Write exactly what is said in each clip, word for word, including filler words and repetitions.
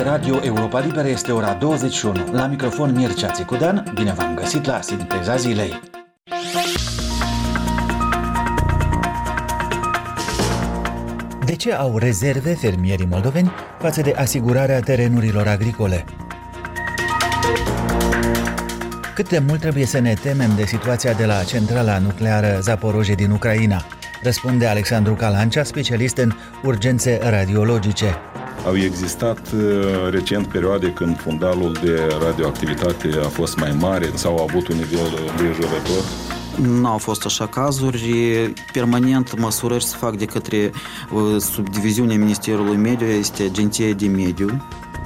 Radio Europa Liberă este ora douăzeci și unu. La microfon Mircea Țicudean, bine v-am găsit la Sinteza Zilei. De ce au rezerve fermierii moldoveni față de asigurarea terenurilor agricole? Cât de mult trebuie să ne temem de situația de la centrala nucleară Zaporozhye din Ucraina? Răspunde Alexandru Calancea, specialist în urgențe radiologice. Au existat recent perioade când fundalul de radioactivitate a fost mai mare sau a avut un nivel îngrijorător. Nu au fost așa cazuri. Permanent măsurări se fac de către subdiviziunea Ministerului Mediu, este Agenția de Mediu.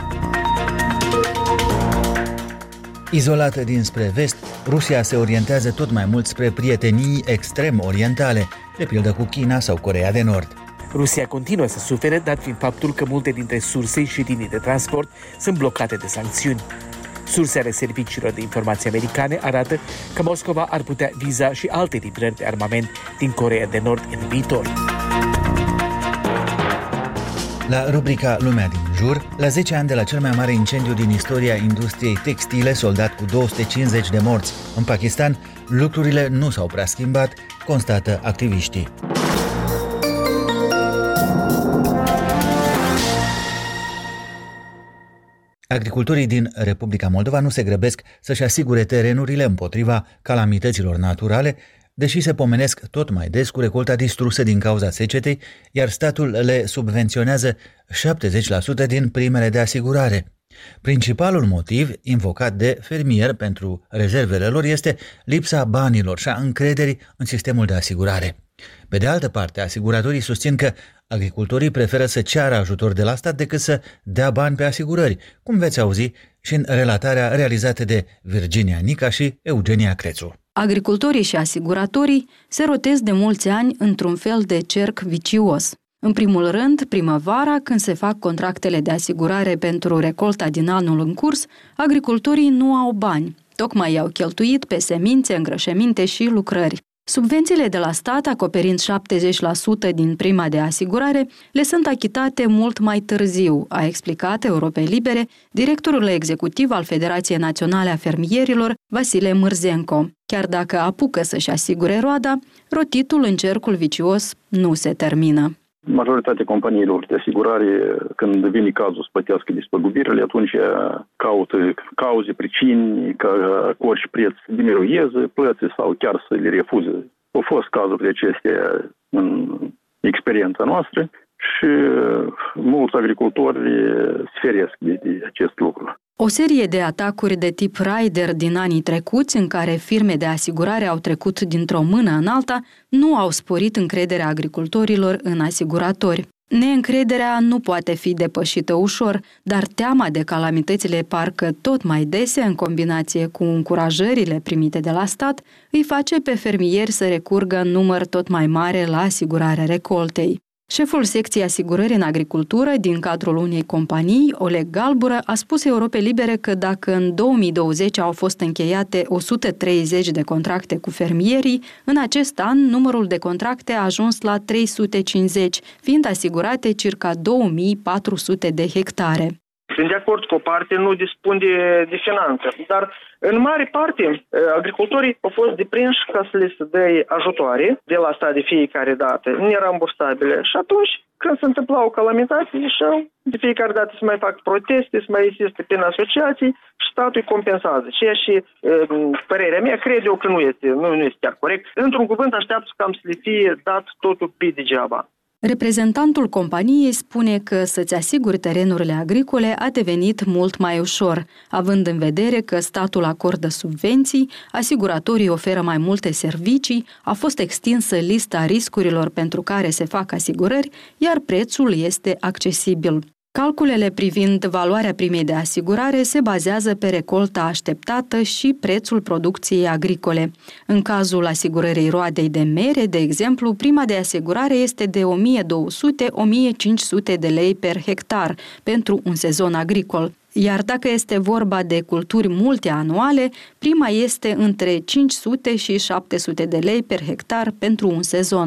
Izolată dinspre vest, Rusia se orientează tot mai mult spre prietenii extrem orientale, de pildă cu China sau Coreea de Nord. Rusia continuă să sufere, dat fiind faptul că multe dintre surse și linii de transport sunt blocate de sancțiuni. Surse ale serviciilor de informații americane arată că Moscova ar putea viza și alte livrări de armament din Coreea de Nord în viitor. La rubrica Lumea din jur, la zece ani de la cel mai mare incendiu din istoria industriei textile, soldat cu două sute cincizeci de morți în Pakistan, lucrurile nu s-au prea schimbat, constată activiștii. Agricultorii din Republica Moldova nu se grăbesc să-și asigure terenurile împotriva calamităților naturale, deși se pomenesc tot mai des cu recolta distrusă din cauza secetei, iar statul le subvenționează șaptezeci la sută din primele de asigurare. Principalul motiv invocat de fermieri pentru rezervele lor este lipsa banilor și a încrederii în sistemul de asigurare. Pe de altă parte, asiguratorii susțin că agricultorii preferă să ceară ajutor de la stat decât să dea bani pe asigurări, cum veți auzi și în relatarea realizată de Virginia Nica și Eugenia Crețu. Agricultorii și asiguratorii se rotesc de mulți ani într-un fel de cerc vicios. În primul rând, primăvara, când se fac contractele de asigurare pentru recolta din anul în curs, agricultorii nu au bani. Tocmai i-au cheltuit pe semințe, îngrășăminte și lucrări. Subvențiile de la stat, acoperind șaptezeci la sută din prima de asigurare, le sunt achitate mult mai târziu, a explicat Europei Libere directorul executiv al Federației Naționale a Fermierilor, Vasile Mârzenco. Chiar dacă apucă să-și asigure roada, rotitul în cercul vicios nu se termină. Majoritatea companiilor de asigurare, când vine cazul să plătească despăgubirile, atunci caută cauze, pricini, ca cu orice preț să diminueze plăți sau chiar să le refuze. Au fost cazuri de acestea în experiența noastră și mulți agricultori se feresc de, de acest lucru. O serie de atacuri de tip Raider din anii trecuți, în care firme de asigurare au trecut dintr-o mână în alta, nu au sporit încrederea agricultorilor în asiguratori. Neîncrederea nu poate fi depășită ușor, dar teama de calamitățile parcă tot mai dese, în combinație cu încurajările primite de la stat, îi face pe fermieri să recurgă în număr tot mai mare la asigurarea recoltei. Șeful secției asigurări în agricultură din cadrul unei companii, Oleg Galbură, a spus Europei Libere că dacă în două mii douăzeci au fost încheiate o sută treizeci de contracte cu fermierii, în acest an numărul de contracte a ajuns la trei sute cincizeci, fiind asigurate circa două mii patru sute de hectare. Sunt de acord cu o parte, nu dispun de, de finanțe, dar în mare parte agricultorii au fost deprinși ca să le se dea ajutoare de la stat de fiecare dată, nerambursabile. Și atunci, când se întâmpla o calamitate, ieșeau, de fiecare dată se mai fac proteste, se mai există prin asociații și statul îi compensează. Ceea și, părerea mea, cred eu că nu este, nu, nu este chiar corect. Într-un cuvânt, așteaptă cam să le fie dat totul pe degeaba. Reprezentantul companiei spune că să-ți asiguri terenurile agricole a devenit mult mai ușor, având în vedere că statul acordă subvenții, asiguratorii oferă mai multe servicii, a fost extinsă lista riscurilor pentru care se fac asigurări, iar prețul este accesibil. Calculele privind valoarea primei de asigurare se bazează pe recolta așteptată și prețul producției agricole. În cazul asigurării roadei de mere, de exemplu, prima de asigurare este de o mie două sute - o mie cinci sute de lei per hectar pentru un sezon agricol. Iar dacă este vorba de culturi multianuale, prima este între cinci sute și șapte sute de lei per hectar pentru un sezon.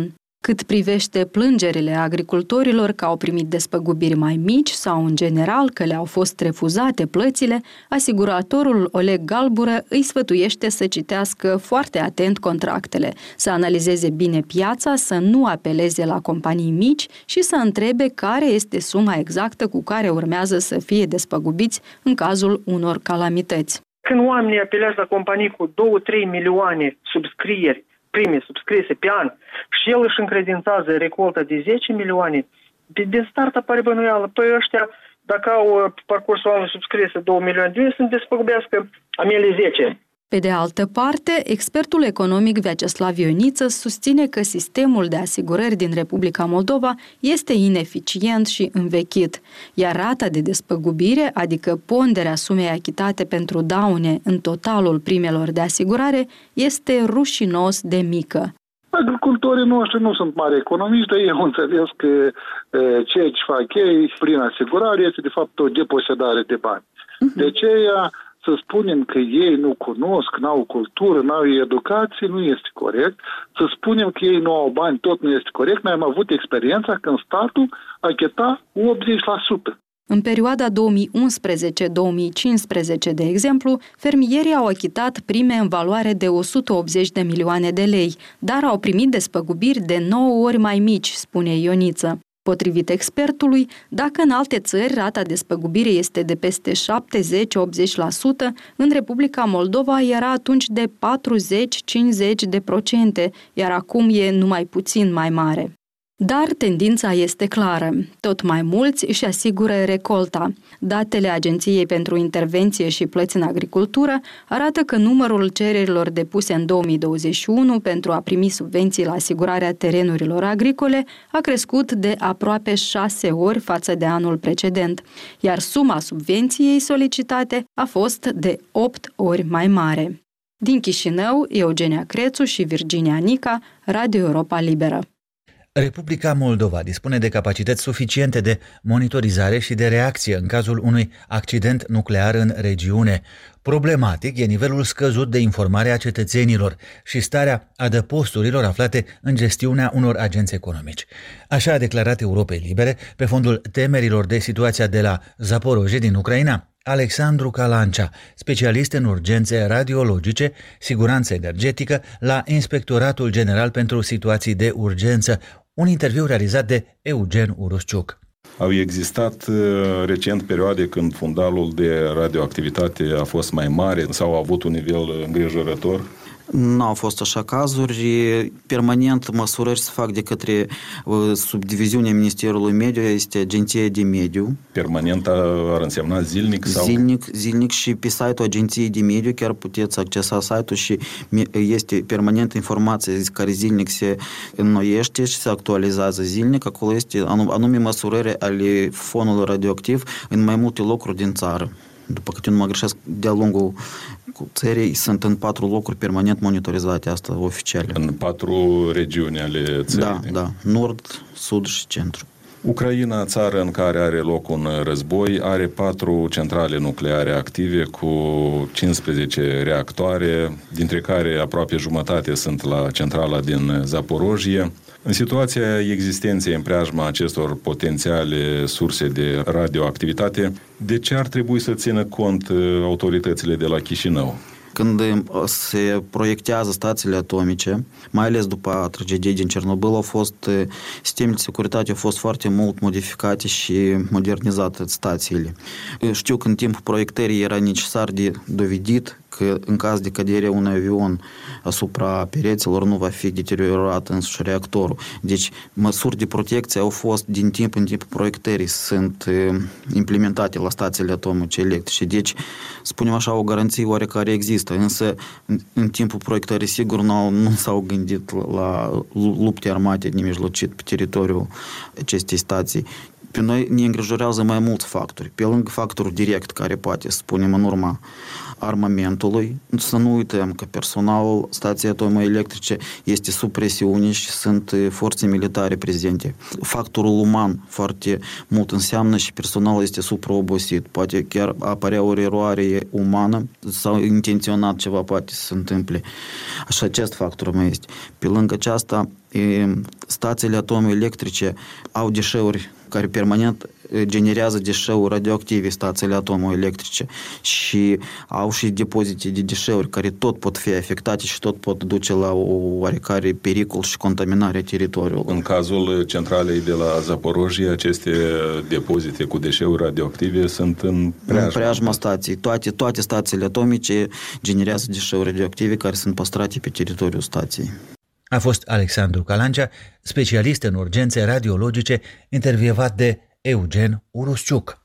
Cât privește plângerile agricultorilor că au primit despăgubiri mai mici sau, în general, că le-au fost refuzate plățile, asiguratorul Oleg Galbură îi sfătuiește să citească foarte atent contractele, să analizeze bine piața, să nu apeleze la companii mici și să întrebe care este suma exactă cu care urmează să fie despăgubiți în cazul unor calamități. Când oamenii apelează la companii cu două-trei milioane subscrieri, prime subscrise pe an, și el își încredințează recolta de zece milioane, din start apare bănuială. Păi ăștia, dacă au parcursul anului subscrise două milioane de euro, să-mi despăgubească amele zece. Pe de altă parte, expertul economic Vyacheslav Ioniță susține că sistemul de asigurări din Republica Moldova este ineficient și învechit, iar rata de despăgubire, adică ponderea sumei achitate pentru daune în totalul primelor de asigurare, este rușinos de mică. Agricultorii noștri nu sunt mari economiști, dar ei au înțeles că e, ceea ce fac ei prin asigurare este de fapt o deposedare de bani. Uh-huh. De aceea să spunem că ei nu cunosc, n-au cultură, n-au educație, nu este corect. Să spunem că ei nu au bani, tot nu este corect. Noi am avut experiența când statul achita optzeci la sută. În perioada două mii unsprezece - două mii cincisprezece, de exemplu, fermierii au achitat prime în valoare de o sută optzeci de milioane de lei, dar au primit despăgubiri de nouă ori mai mici, spune Ioniță. Potrivit expertului, dacă în alte țări rata despăgubirii este de peste șaptezeci - optzeci la sută, în Republica Moldova era atunci de patruzeci - cincizeci de procente, iar acum e numai puțin mai mare. Dar tendința este clară. Tot mai mulți își asigură recolta. Datele Agenției pentru Intervenție și Plăți în Agricultură arată că numărul cererilor depuse în două mii douăzeci și unu pentru a primi subvenții la asigurarea terenurilor agricole a crescut de aproape șase ori față de anul precedent, iar suma subvenției solicitate a fost de opt ori mai mare. Din Chișinău, Eugenia Crețu și Virginia Nica, Radio Europa Liberă. Republica Moldova dispune de capacități suficiente de monitorizare și de reacție în cazul unui accident nuclear în regiune. Problematic e nivelul scăzut de informare a cetățenilor și starea adăposturilor aflate în gestiunea unor agenți economici. Așa a declarat Europei Libere, pe fondul temerilor de situația de la Zaporozhye din Ucraina, Alexandru Calancea, specialist în urgențe radiologice, siguranță energetică la Inspectoratul General pentru Situații de Urgență, un interviu realizat de Eugen Urusciuc. Au existat recent perioade când fundalul de radioactivitate a fost mai mare sau a avut un nivel îngrijorător? Nu au fost așa cazuri. Permanent măsurări se fac de către subdiviziunea Ministerului Mediu, este Agenția de Mediu. Permanent ar însemna zilnic? Sau? Zilnic, zilnic și pe site-ul Agenției de Mediu chiar puteți accesa site-ul și este permanent informație care zilnic se înnoiește și se actualizează zilnic. Acolo este anume măsurări ale fonului radioactiv în mai multe locuri din țară. După câte nu mă greșesc, de-a lungul țării sunt în patru locuri permanent monitorizate, asta oficial. În patru regiuni ale țării? Da, da. Nord, sud și centru. Ucraina, țară în care are loc un război, are patru centrale nucleare active cu cincisprezece reactoare, dintre care aproape jumătate sunt la centrala din Zaporozhye. În situația existenței în preajma acestor potențiale surse de radioactivitate, de ce ar trebui să țină cont autoritățile de la Chișinău? Când se proiectează stațiile atomice, mai ales după tragediei din Cernobâl, au fost, sistemele de securitate au fost foarte mult modificate și modernizate stațiile. Știu că în timpul proiectării era necesar de dovedit că în caz de cădere unui avion asupra pereților nu va fi deteriorat însuși reactorul. Deci măsuri de protecție au fost din timp în timp proiectării, sunt implementate la stațiile atomice electrice. Deci, spunem așa, o garanție oarecare există, însă în, în timpul proiectării sigur nu, nu s-au gândit la lupte armate nemijlocit pe teritoriul acestei stații. Pe noi ne îngrijorează mai mulți factori. Pe lângă factorul direct care poate, spunem, în urma armamentului. Să nu uităm că personalul stației atomoelectrice este sub presiune și sunt forțe militare prezente. Factorul uman foarte mult înseamnă și personalul este supraobosit. Poate chiar apărea o eroare umană sau intenționat ceva poate să se întâmple. Așa acest factor mai este. Pe lângă aceasta, stațiile atomoelectrice au deșeuri care permanent generează deșeuri radioactive, stațiile atomoelectrice, și au și depozite de deșeuri care tot pot fi afectate și tot pot duce la o oarecare pericol și contaminare a teritoriului. În cazul centralei de la Zaporojie, aceste depozite cu deșeuri radioactive sunt în preajma, în preajma stației. Toate, toate stațiile atomice generează deșeuri radioactive care sunt păstrate pe teritoriul stației. A fost Alexandru Calancea, specialist în urgențe radiologice, intervievat de Eugen Urusciuc.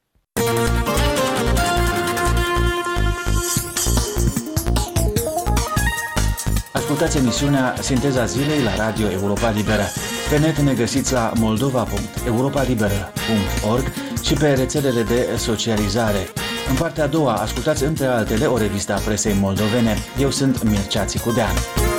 Ascultați emisiunea Sinteza Zilei la Radio Europa Liberă. Pe net ne găsiți la moldova punct europa liberă punct org și pe rețelele de socializare. În partea a doua ascultați între altele o revistă a presei moldovene. Eu sunt Mircea Țicudean.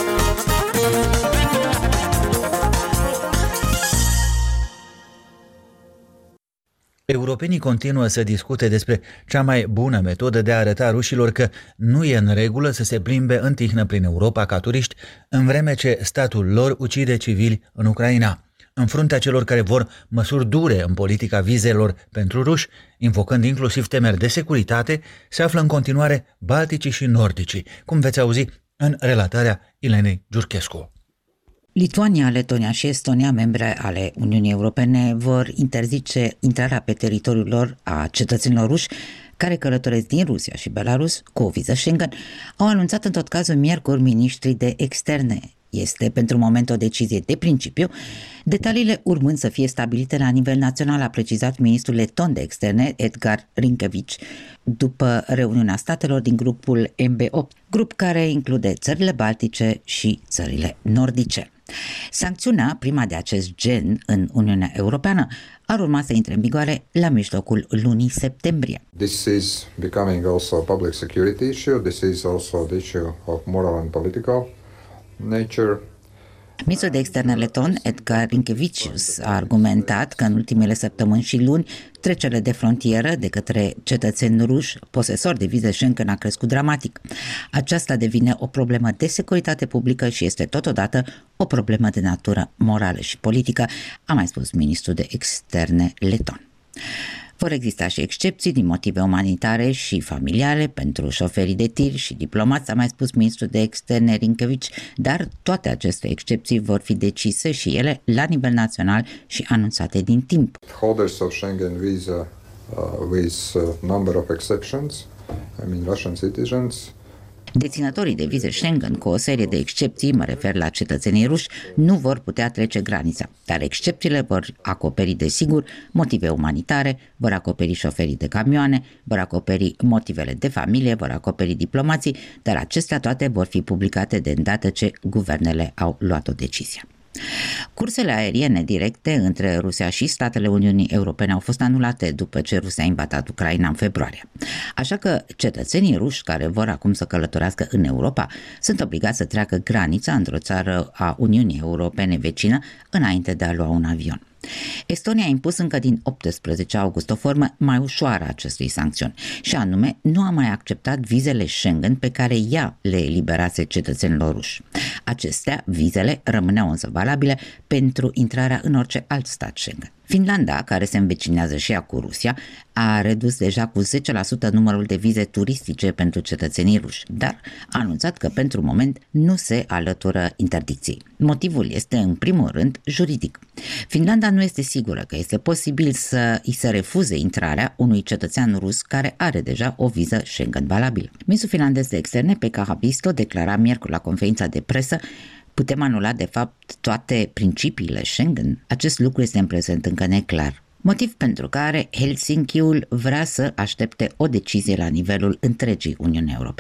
Europenii continuă să discute despre cea mai bună metodă de a arăta rușilor că nu e în regulă să se plimbe în tihnă prin Europa ca turiști, în vreme ce statul lor ucide civili în Ucraina. În fruntea celor care vor măsuri dure în politica vizelor pentru ruși, invocând inclusiv temeri de securitate, se află în continuare balticii și nordicii, cum veți auzi în relatarea Ilenei Giurchescu. Lituania, Letonia și Estonia, membre ale Uniunii Europene, vor interzice intrarea pe teritoriul lor a cetățenilor ruși care călătoresc din Rusia și Belarus cu o viză Schengen. Au anunțat în tot cazul miercuri miniștrii de externe. Este pentru moment o decizie de principiu, detaliile urmând să fie stabilite la nivel național, a precizat ministrul leton de externe Edgar Rinkevici după reuniunea statelor din grupul M B opt, grup care include țările baltice și țările nordice. Sancțiunea, prima de acest gen în Uniunea Europeană, ar urma să intre în vigoare la mijlocul lunii septembrie. This is becoming also a public security issue. This is also the issue of moral and political nature. Ministrul de externe leton, Edgar Rinkevicius, a argumentat că în ultimele săptămâni și luni trecerile de frontieră de către cetățeni ruși posesori de vize Schengen a crescut dramatic. Aceasta devine o problemă de securitate publică și este totodată o problemă de natură morală și politică, a mai spus ministrul de externe leton. Vor exista și excepții din motive umanitare și familiale pentru șoferii de tir și diplomați, a mai spus ministrul de externe Rinkevici, dar toate aceste excepții vor fi decise și ele la nivel național și anunțate din timp. Holders of Schengen visa uh, with a number of exceptions, I mean Russian citizens. Deținătorii de vize Schengen cu o serie de excepții, mă refer la cetățenii ruși, nu vor putea trece granița, dar excepțiile vor acoperi desigur motive umanitare, vor acoperi șoferii de camioane, vor acoperi motivele de familie, vor acoperi diplomații, dar acestea toate vor fi publicate de îndată ce guvernele au luat o decizie. Cursele aeriene directe între Rusia și statele Uniunii Europene au fost anulate după ce Rusia a invadat Ucraina în februarie. Așa că cetățenii ruși care vor acum să călătorească în Europa sunt obligați să treacă granița într-o țară a Uniunii Europene vecină înainte de a lua un avion. Estonia a impus încă din optsprezece august o formă mai ușoară a acestui sancțiuni și anume nu a mai acceptat vizele Schengen pe care ea le eliberase cetățenilor ruși. Acestea, vizele, rămâneau însă valabile pentru intrarea în orice alt stat Schengen. Finlanda, care se învecinează și ea cu Rusia, a redus deja cu zece la sută numărul de vize turistice pentru cetățenii ruși, dar a anunțat că pentru moment nu se alătură interdicției. Motivul este în primul rând juridic. Finlanda nu este sigură că este posibil să îi se refuze intrarea unui cetățean rus care are deja o viză Schengen valabilă. Ministrul finlandez de externe, Pekka Haavisto, declara miercuri la conferința de presă: putem anula de fapt toate principiile Schengen? Acest lucru este în prezent încă neclar. Motiv pentru care Helsinkiul vrea să aștepte o decizie la nivelul întregii Uniunii Europene.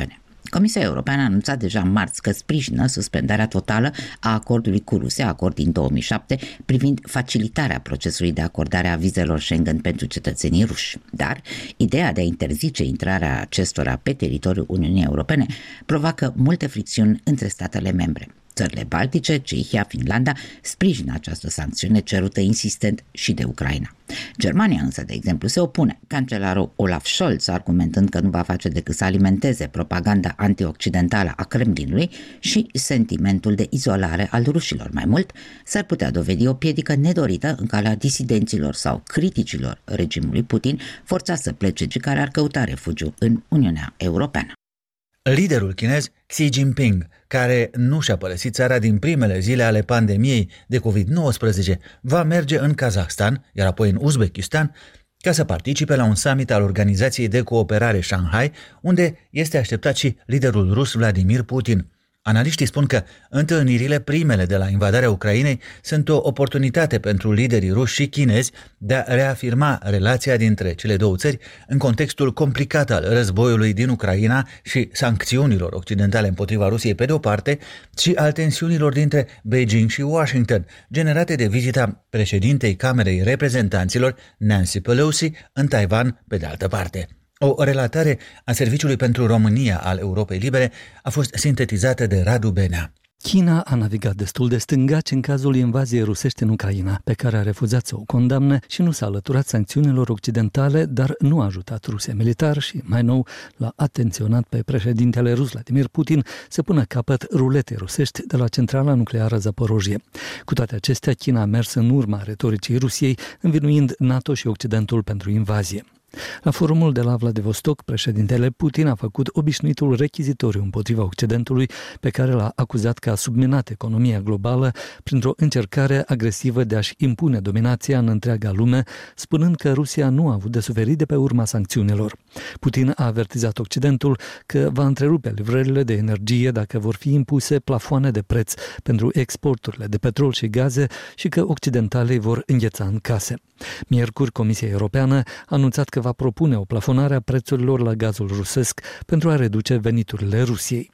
Comisia Europeană a anunțat deja marți că sprijină suspendarea totală a acordului cu Rusia, acord din două mii șapte, privind facilitarea procesului de acordare a vizelor Schengen pentru cetățenii ruși. Dar ideea de a interzice intrarea acestora pe teritoriul Uniunii Europene provoacă multe fricțiuni între statele membre. Țările Baltice, Cehia, Finlanda sprijină această sancțiune cerută insistent și de Ucraina. Germania însă, de exemplu, se opune. Cancelarul Olaf Scholz, argumentând că nu va face decât să alimenteze propaganda antioccidentală a Kremlinului și sentimentul de izolare al rușilor. Mai mult, s-ar putea dovedi o piedică nedorită în calea disidenților sau criticilor regimului Putin, forțați să plece și care ar căuta refugiu în Uniunea Europeană. Liderul chinez Xi Jinping, care nu și-a părăsit țara din primele zile ale pandemiei de covid nouăsprezece, va merge în Kazahstan, iar apoi în Uzbekistan, ca să participe la un summit al Organizației de Cooperare Shanghai, unde este așteptat și liderul rus Vladimir Putin. Analiștii spun că întâlnirile primele de la invadarea Ucrainei sunt o oportunitate pentru liderii ruși și chinezi de a reafirma relația dintre cele două țări în contextul complicat al războiului din Ucraina și sancțiunilor occidentale împotriva Rusiei pe de o parte și al tensiunilor dintre Beijing și Washington, generate de vizita președintei Camerei Reprezentanților Nancy Pelosi în Taiwan pe de altă parte. O relatare a Serviciului pentru România al Europei Libere a fost sintetizată de Radu Benea. China a navigat destul de stângaci în cazul invaziei rusești în Ucraina, pe care a refuzat să o condamne și nu s-a alăturat sancțiunilor occidentale, dar nu a ajutat Rusia militar și, mai nou, l-a atenționat pe președintele rus Vladimir Putin să pună capăt ruletei rusești de la centrala nucleară Zaporojie. Cu toate acestea, China a mers în urma retoricii Rusiei, învinuind NATO și Occidentul pentru invazie. La forumul de la Vladivostok, președintele Putin a făcut obișnuitul rechizitoriu împotriva Occidentului, pe care l-a acuzat că a subminat economia globală printr-o încercare agresivă de a-și impune dominația în întreaga lume, spunând că Rusia nu a avut de suferit de pe urma sancțiunilor. Putin a avertizat Occidentul că va întrerupe livrările de energie dacă vor fi impuse plafoane de preț pentru exporturile de petrol și gaze și că occidentalii vor îngheța în case. Miercuri, Comisia Europeană a anunțat că va propune o plafonare a prețurilor la gazul rusesc pentru a reduce veniturile Rusiei.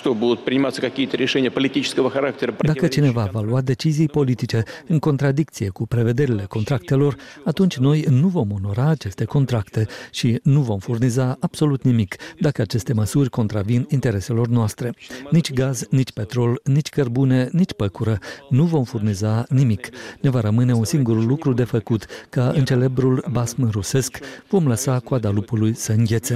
Dacă cineva va lua decizii politice în contradicție cu prevederile contractelor, atunci noi nu vom onora aceste contracte și nu vom furniza absolut nimic dacă aceste măsuri contravin intereselor noastre. Nici gaz, nici petrol, nici cărbune, nici păcură. Nu vom furniza nimic. Ne va rămâne un singur lucru de făcut, ca în celebrul basm rusesc, vom lăsa coada lupului să înghețe.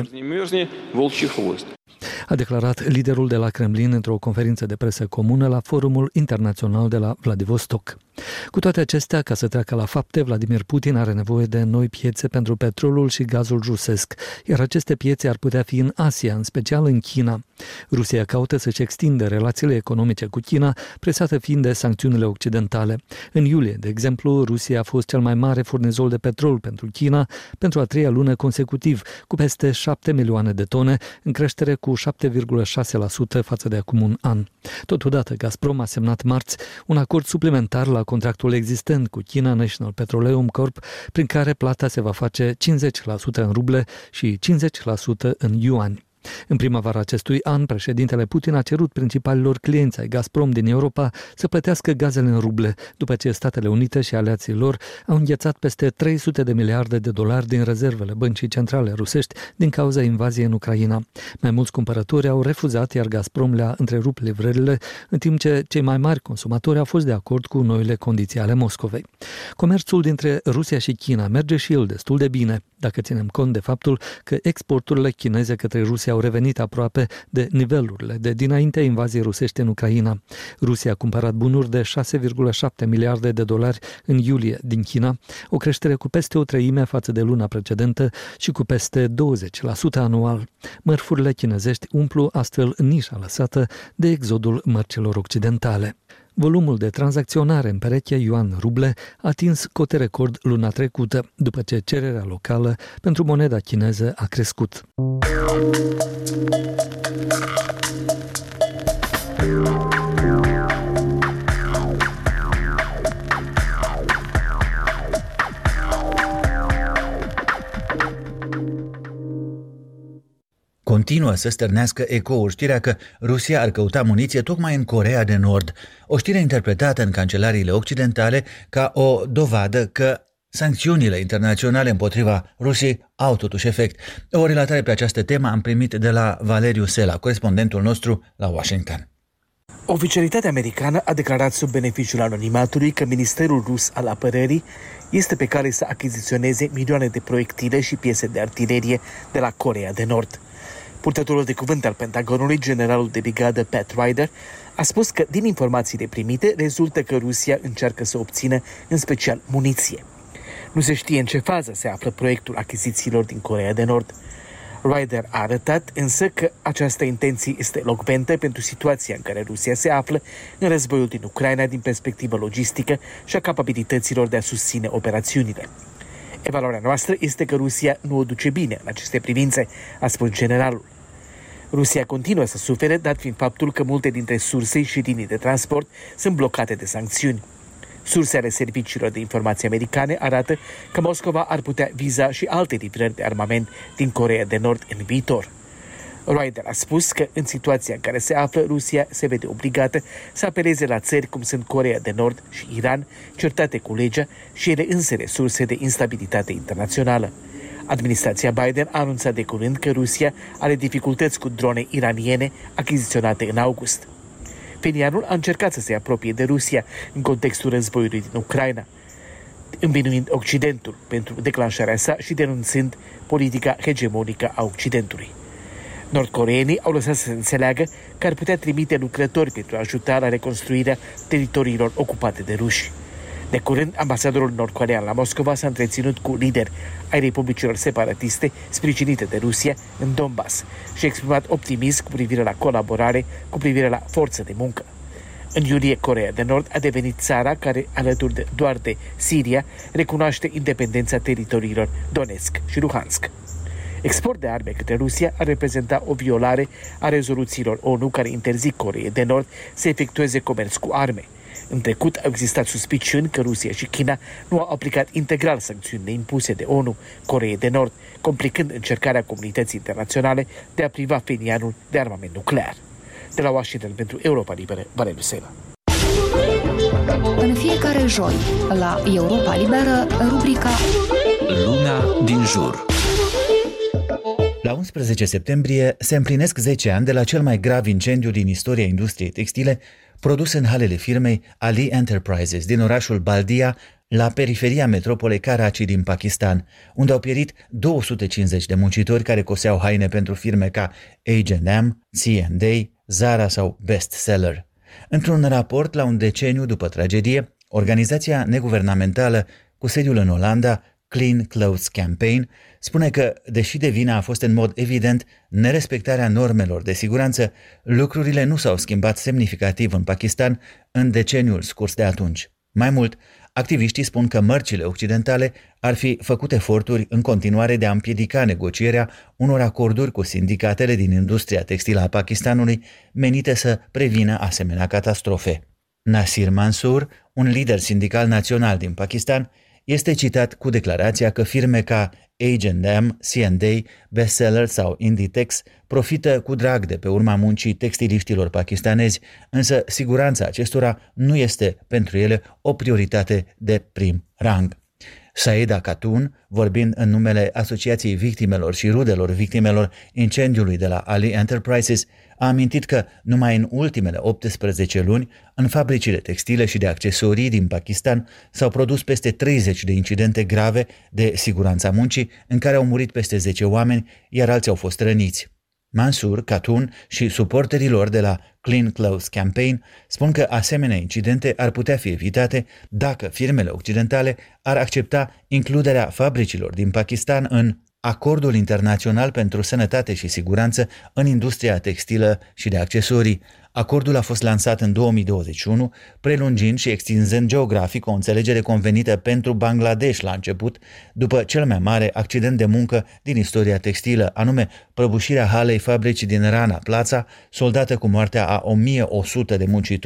A declarat liderul de la Kremlin într-o conferință de presă comună la Forumul Internațional de la Vladivostok. Cu toate acestea, ca să treacă la fapte, Vladimir Putin are nevoie de noi piețe pentru petrolul și gazul rusesc, iar aceste piețe ar putea fi în Asia, în special în China. Rusia caută să-și extindă relațiile economice cu China, presată fiind de sancțiunile occidentale. În iulie, de exemplu, Rusia a fost cel mai mare furnizor de petrol pentru China pentru a treia lună consecutiv, cu peste șapte milioane de tone, în creștere cu șapte virgulă șase la sută față de acum un an. Totodată, Gazprom a semnat marți un acord suplimentar la contractul existent cu China National Petroleum Corp, prin care plata se va face cincizeci la sută în ruble și cincizeci la sută în yuani. În primăvara acestui an, președintele Putin a cerut principalilor clienți ai Gazprom din Europa să plătească gazele în ruble, după ce Statele Unite și aliații lor au înghețat peste trei sute de miliarde de dolari din rezervele băncii centrale rusești din cauza invaziei în Ucraina. Mai mulți cumpărători au refuzat, iar Gazprom le-a întrerupt livrările, în timp ce cei mai mari consumatori au fost de acord cu noile condiții ale Moscovei. Comerțul dintre Rusia și China merge și el destul de bine, dacă ținem cont de faptul că exporturile chineze către Rusia au revenit aproape de nivelurile de dinaintea invaziei rusești în Ucraina. Rusia a cumpărat bunuri de șase virgulă șapte miliarde de dolari în iulie din China, o creștere cu peste o treime față de luna precedentă și cu peste douăzeci la sută anual. Mărfurile chinezești umplu astfel nișa lăsată de exodul mărcilor occidentale. Volumul de tranzacționare în pereche yuan-ruble a atins cote record luna trecută, după ce cererea locală pentru moneda chineză a crescut. Continuă să stârnească ecouri știrea că Rusia ar căuta muniție tocmai în Coreea de Nord, o știre interpretată în cancelariile occidentale ca o dovadă că sancțiunile internaționale împotriva Rusiei au totuși efect. O relatare pe această temă am primit de la Valeriu Sela, corespondentul nostru la Washington. Oficialitatea americană a declarat sub beneficiul anonimatului că Ministerul Rus al Apărării este pe care să achiziționeze milioane de proiectile și piese de artilerie de la Coreea de Nord. Purtătorul de cuvânt al Pentagonului, generalul de brigadă Pat Ryder, a spus că din informațiile primite rezultă că Rusia încearcă să obțină în special muniție. Nu se știe în ce fază se află proiectul achizițiilor din Coreea de Nord. Ryder a arătat însă că această intenție este locventă pentru situația în care Rusia se află în războiul din Ucraina din perspectivă logistică și a capabilităților de a susține operațiunile. Evaluarea noastră este că Rusia nu o duce bine în aceste privințe, a spus generalul. Rusia continuă să sufere, dat fiind faptul că multe dintre surse și linii de transport sunt blocate de sancțiuni. Surse ale serviciilor de informații americane arată că Moscova ar putea viza și alte livrări de armament din Coreea de Nord în viitor. Ryder a spus că în situația în care se află, Rusia se vede obligată să apeleze la țări cum sunt Coreea de Nord și Iran, certate cu legea și ele însele surse de instabilitate internațională. Administrația Biden a anunțat de curând că Rusia are dificultăți cu drone iraniene achiziționate în august. Penianul a încercat să se apropie de Rusia în contextul războiului din Ucraina, învinuind Occidentul pentru declanșarea sa și denunțând politica hegemonică a Occidentului. Nordcoreenii au lăsat să se înțeleagă că ar putea trimite lucrători pentru a ajuta la reconstruirea teritoriilor ocupate de ruși. De curând, ambasadorul nordcorean la Moscova s-a întreținut cu lideri ai republicilor separatiste sprijinite de Rusia în Donbass și a exprimat optimism cu privire la colaborare, cu privire la forță de muncă. În iulie, Coreea de Nord a devenit țara care, alături de, doar de Siria, recunoaște independența teritoriilor Donetsk și Luhansk. Export de arme către Rusia ar reprezenta o violare a rezoluțiilor ONU care interzic Coreei de Nord să efectueze comerț cu arme. În trecut au existat suspiciuni că Rusia și China nu au aplicat integral sancțiunile impuse de ONU Coreei de Nord, complicând încercarea comunității internaționale de a priva Penianul de armament nuclear. De la Washington pentru Europa Liberă, Valeriu Sela. În fiecare joi, la Europa Liberă, rubrica Lumea din jur. La unsprezece septembrie se împlinesc zece ani de la cel mai grav incendiu din istoria industriei textile, produs în halele firmei Ali Enterprises din orașul Baldia, la periferia metropolei Karachi din Pakistan, unde au pierit două sute cincizeci de muncitori care coseau haine pentru firme ca H and M, C and A, Zara sau Bestseller. Într-un raport la un deceniu după tragedie, organizația neguvernamentală cu sediul în Olanda, Clean Clothes Campaign, spune că, deși de vină a fost în mod evident nerespectarea normelor de siguranță, lucrurile nu s-au schimbat semnificativ în Pakistan în deceniul scurs de atunci. Mai mult, activiștii spun că mărcile occidentale ar fi făcut eforturi în continuare de a împiedica negocierea unor acorduri cu sindicatele din industria textilă a Pakistanului menite să prevină asemenea catastrofe. Nasir Mansour, un lider sindical național din Pakistan, este citat cu declarația că firme ca H and M, C and A, Bestseller sau Inditex profită cu drag de pe urma muncii textiliștilor pakistanezi, însă siguranța acestora nu este pentru ele o prioritate de prim rang. Saida Khatun, vorbind în numele Asociației Victimelor și Rudelor Victimelor incendiului de la Ali Enterprises, a amintit că numai în ultimele optsprezece luni, în fabricile textile și de accesorii din Pakistan s-au produs peste treizeci de incidente grave de siguranța muncii, în care au murit peste zece oameni, iar alții au fost răniți. Mansour, Khatun și suporterii lor de la Clean Clothes Campaign spun că asemenea incidente ar putea fi evitate dacă firmele occidentale ar accepta includerea fabricilor din Pakistan în Acordul Internațional pentru Sănătate și Siguranță în industria textilă și de accesorii. Acordul a fost lansat în două mii douăzeci și unu, prelungind și extinzând geografic o înțelegere convenită pentru Bangladesh la început, după cel mai mare accident de muncă din istoria textilă, anume prăbușirea halei fabricii din Rana Plaza, soldată cu moartea a o mie o sută de muncitori.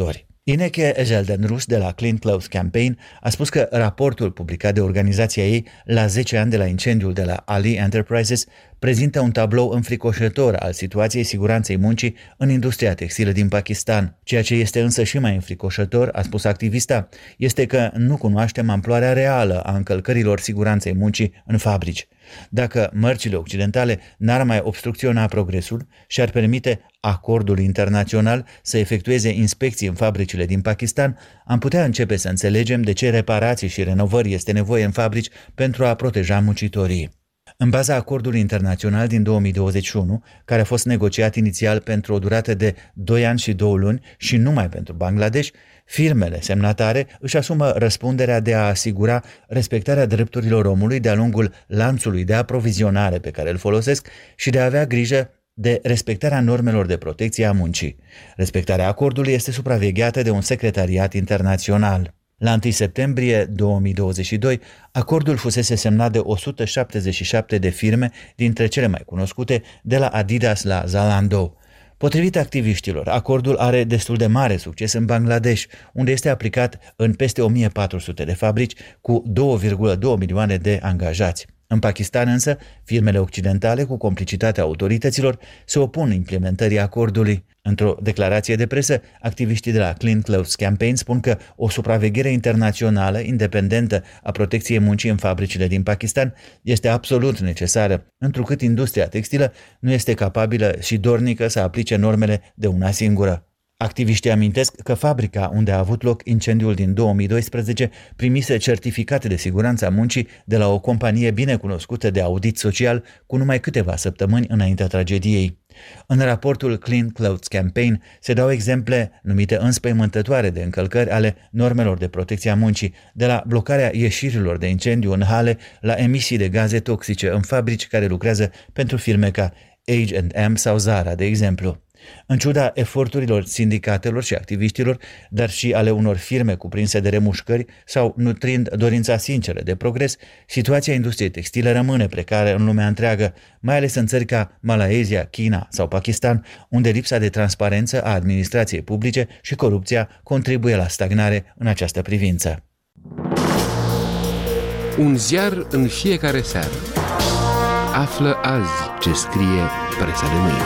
Ineke Ejeldenrush de la Clean Clothes Campaign a spus că raportul publicat de organizația ei la zece ani de la incendiul de la Ali Enterprises prezintă un tablou înfricoșător al situației siguranței muncii în industria textilă din Pakistan. Ceea ce este însă și mai înfricoșător, a spus activista, este că nu cunoaștem amploarea reală a încălcărilor siguranței muncii în fabrici. Dacă mărcile occidentale n-ar mai obstrucționa progresul și ar permite acordul internațional să efectueze inspecții în fabricile din Pakistan, am putea începe să înțelegem de ce reparații și renovări este nevoie în fabrici pentru a proteja muncitorii. În baza acordului internațional din două mii douăzeci și unu, care a fost negociat inițial pentru o durată de doi ani și două luni și numai pentru Bangladesh, firmele semnatare își asumă răspunderea de a asigura respectarea drepturilor omului de-a lungul lanțului de aprovizionare pe care îl folosesc și de a avea grijă de respectarea normelor de protecție a muncii. Respectarea acordului este supravegheată de un secretariat internațional. La întâi septembrie două mii douăzeci și doi, acordul fusese semnat de o sută șaptezeci și șapte de firme, dintre cele mai cunoscute, de la Adidas la Zalando. Potrivit activiștilor, acordul are destul de mare succes în Bangladesh, unde este aplicat în peste o mie patru sute de fabrici cu două virgulă doi milioane de angajați. În Pakistan însă, firmele occidentale, cu complicitatea autorităților, se opun implementării acordului. Într-o declarație de presă, activiștii de la Clean Clothes Campaign spun că o supraveghere internațională independentă a protecției muncii în fabricile din Pakistan este absolut necesară, întrucât industria textilă nu este capabilă și dornică să aplice normele de una singură. Activiștii amintesc că fabrica unde a avut loc incendiul din două mii doisprezece primise certificate de siguranță a muncii de la o companie bine cunoscută de audit social cu numai câteva săptămâni înaintea tragediei. În raportul Clean Clothes Campaign se dau exemple numite înspăimântătoare de încălcări ale normelor de protecție a muncii, de la blocarea ieșirilor de incendiu în hale la emisii de gaze toxice în fabrici care lucrează pentru firme ca H and M sau Zara, de exemplu. În ciuda eforturilor sindicatelor și activiștilor, dar și ale unor firme cuprinse de remușcări sau nutrind dorința sinceră de progres, situația industriei textile rămâne precară în lumea întreagă, mai ales în țări ca Malaysia, China sau Pakistan, unde lipsa de transparență a administrației publice și corupția contribuie la stagnare în această privință. Un ziar în fiecare seară. Află azi ce scrie presa de mâine.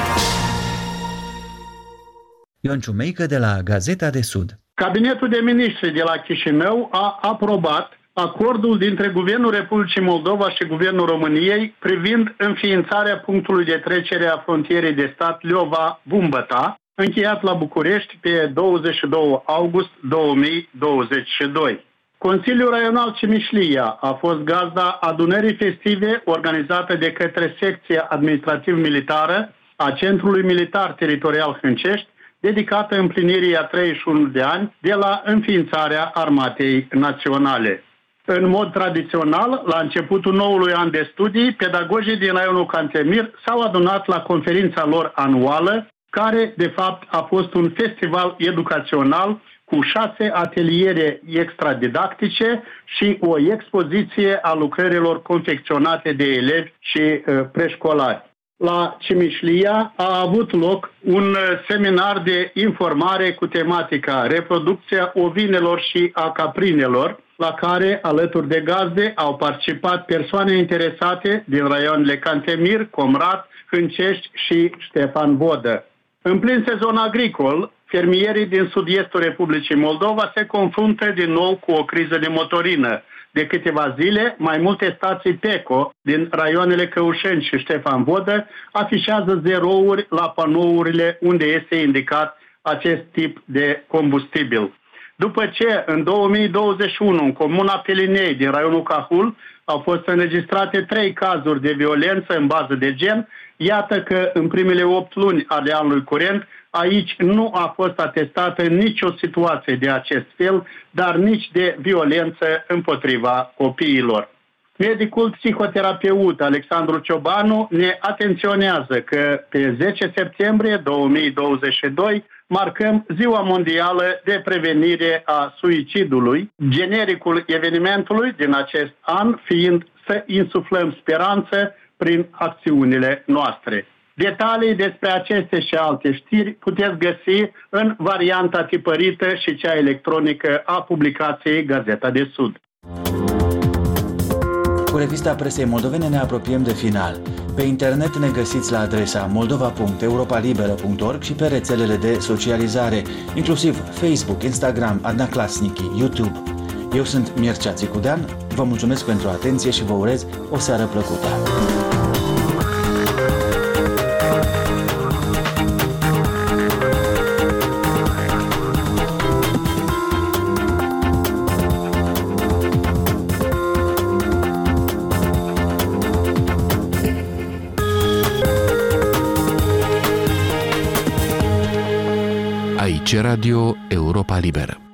Ion Ciumeică de la Gazeta de Sud. Cabinetul de Ministri de la Chișinău a aprobat acordul dintre Guvernul Republicii Moldova și Guvernul României privind înființarea punctului de trecere a frontierei de stat Leova-Bumbăta, încheiat la București pe douăzeci și doi august două mii douăzeci și doi. Consiliul Raional Cimișlia a fost gazda adunării festive organizată de către secția administrativ-militară a Centrului Militar Teritorial Hâncești, dedicată împlinirii a treizeci și unu de ani de la înființarea Armatei Naționale. În mod tradițional, la începutul noului an de studii, pedagogii din raionul Cantemir s-au adunat la conferința lor anuală, care de fapt a fost un festival educațional cu șase ateliere extradidactice și o expoziție a lucrărilor confecționate de elevi și uh, preșcolari. La Cimișlia a avut loc un seminar de informare cu tematica reproducția ovinelor și a caprinelor, la care, alături de gazde, au participat persoane interesate din raioanele Cantemir, Comrat, Hâncești și Ștefan Vodă. În plin sezon agricol, fermierii din sud-estul Republicii Moldova se confruntă din nou cu o criză de motorină. De câteva zile, mai multe stații PECO din raioanele Căușeni și Ștefan Vodă afișează zerouri la panourile unde este indicat acest tip de combustibil. După ce în două mii douăzeci și unu, în comuna Pelinei din raionul Cahul, au fost înregistrate trei cazuri de violență în bază de gen, iată că în primele opt luni ale anului curent, aici nu a fost atestată nicio situație de acest fel, dar nici de violență împotriva copiilor. Medicul psihoterapeut Alexandru Ciobanu ne atenționează că pe zece septembrie două mii douăzeci și doi marcăm Ziua Mondială de Prevenire a Suicidului, genericul evenimentului din acest an fiind să insuflăm speranță prin acțiunile noastre. Detalii despre aceste și alte știri puteți găsi în varianta tipărită și cea electronică a publicației Gazeta de Sud. Cu revista presei moldovene ne apropiem de final. Pe internet ne găsiți la adresa moldova punct europa liberă punct org și pe rețelele de socializare, inclusiv Facebook, Instagram, Adna Klasnici, YouTube. Eu sunt Mircea Țicudean, vă mulțumesc pentru atenție și vă urez o seară plăcută. Aici Radio Europa Liberă.